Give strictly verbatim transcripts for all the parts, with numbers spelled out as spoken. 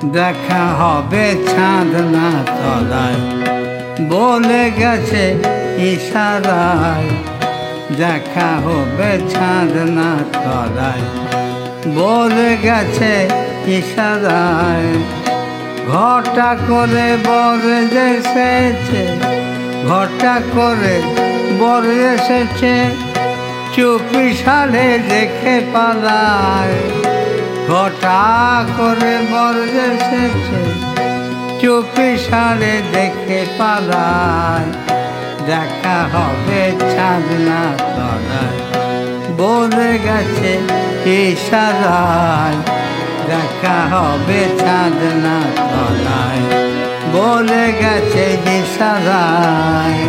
দেখা হবে চাঁদ না তলায়, বলে গেছে ইশারায়। দেখা হবে চাঁদ না তলায়, বলে গেছে ইশারায়। ঘটা করে বর এসেছে, ঘটা করে বর এসেছে, চুপি সারে দেখে পালায়। ঘটা করে বর এসেছে, চুপি সারে দেখে পালায়। দেখা হবে চাঁদ না তলায়, বলে গেছে ইশারায়। দেখা হবে চাঁদ না তলায়, বলে গেছে ইশারায়।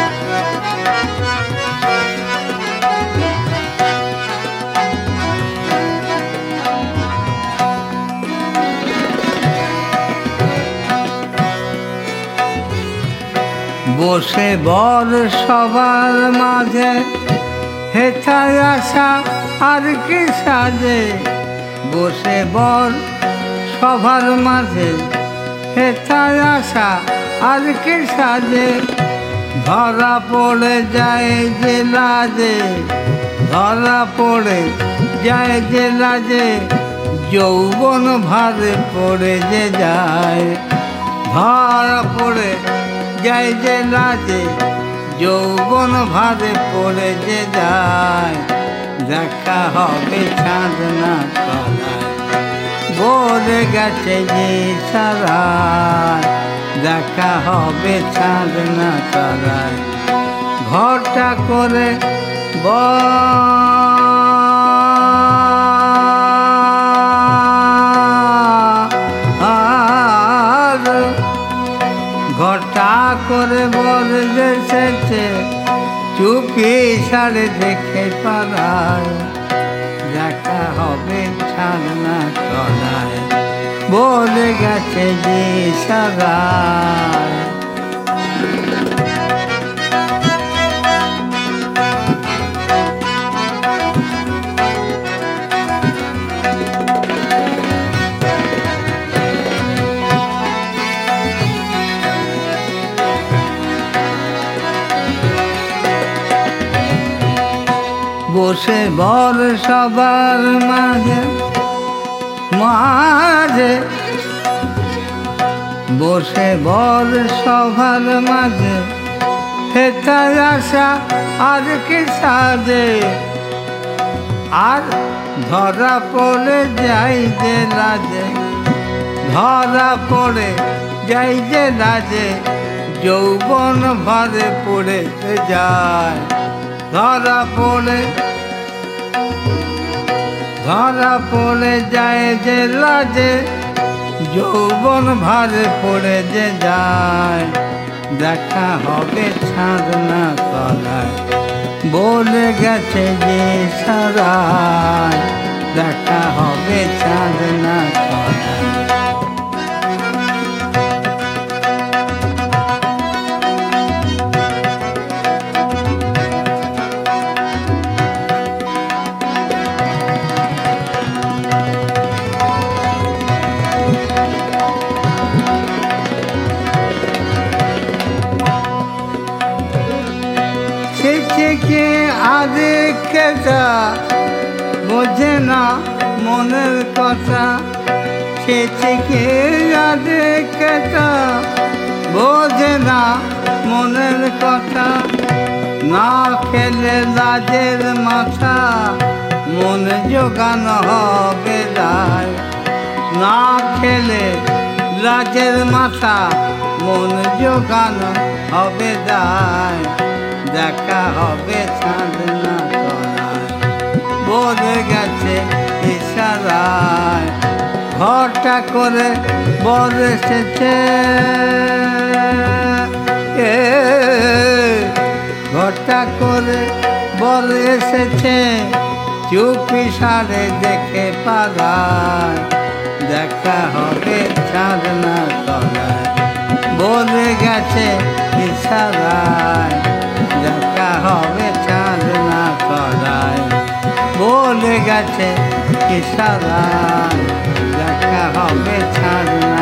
বসে বর সবার মাঝে, হেথায় আসা আর কি সাজে। বসে বর সবার মাঝে, হেথায় আসা আর কি সাজে। ধরা পড়ে যায় যে লাজে, ধরা পড়ে যায় যে লাজে, যৌবন ভারে পড়ে যে যায়। ধরা পড়ে যায় যে লাজে, যৌবন ভারে পড়ে যে যায়। দেখা হবে চাঁদ না তলায়, বলে গেছে যে ইশারায়। দেখা হবে চাঁদ না তলায়, ঘটা করে বর, ঘটা করে বর এসেছে, চুপি সারে দেখে পালায়। দেখা হবে চাঁদ না তলায়, বলে গেছে যে ইশারায়। বসে বর সবার মাঝে, মাঝে বসে বর সবার মাঝে, হেথায় আসা আর কি সাজে। আর ধরা পড়ে যাই যে লাজে, ধরা পড়ে যাই যে লাজে, যৌবন ভরে পড়ে যায়। ধরা পড়ে ধরা পড়ে যায় যে লাজে, যৌবন ভারে পড়ে যে যায়। দেখা হবে চাঁদ না তলায়, বলে গেছে যে ইশারায়। দেখা হবে চাঁদ না তলায়। কে আগে কেটা বোঝে না মনের কথা, সে থেকে আগে কেটা বোঝে না মনের কথা। না খেলে লাজের মাথা, মন জোগানো হবে দায়। না খেলে লাজের মাথা, মন জোগানো হবে দায়। দেখা হবে চাঁদ না তলায়, বলে গেছে ইশারায়। ঘটা করে বর এসেছে, ঘটা করে বর এসেছে, চুপি সারে দেখে পালায়। দেখা হবে চাঁদ না তলায়, বলে গেছে ইশারায়। দেখা হবে চাঁদ না তলায়, বলে গেছে ইশারায়। দেখা হবে ছাড় না